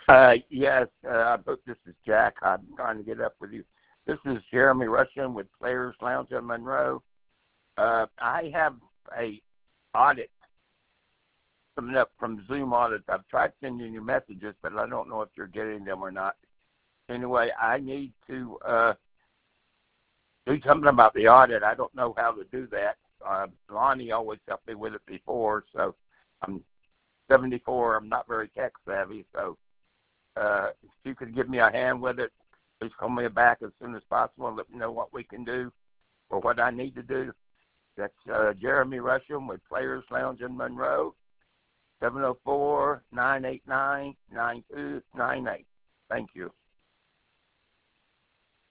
Yes, this is Jack. I'm trying to get up with you. This is Jeremy Rushing with Players Lounge in Monroe. I have a audit coming up from Zoom audits. I've tried sending you messages, but I don't know if you're getting them or not. Anyway, I need to do something about the audit. I don't know how to do that. Lonnie always helped me with it before, so I'm 74. I'm not very tech savvy, so if you could give me a hand with it, please call me back as soon as possible and let me know what we can do or what I need to do. That's Jeremy Rusham with Players Lounge in Monroe, 704-989-9298. Thank you.